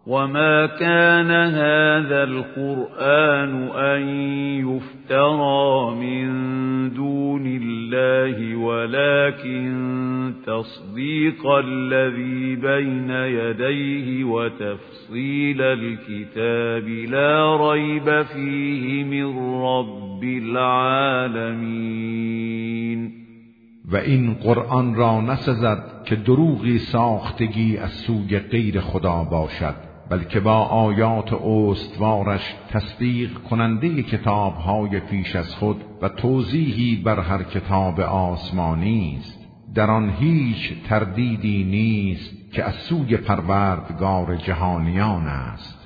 وما كان هذا القرآن أن يفترى من دون الله ولكن تصديق الذي بين يديه وتفصيل الكتاب لا ريب فيه من رب العالمين. و این قرآن را نسزد که دروغی ساختگی از سوی غیر خدا باشد، بلکه با آیات استوارش تصدیق کننده کتاب‌های پیش از خود و توضیحی بر هر کتاب آسمانی است. در آن هیچ تردیدی نیست که از سوی پروردگار جهانیان است.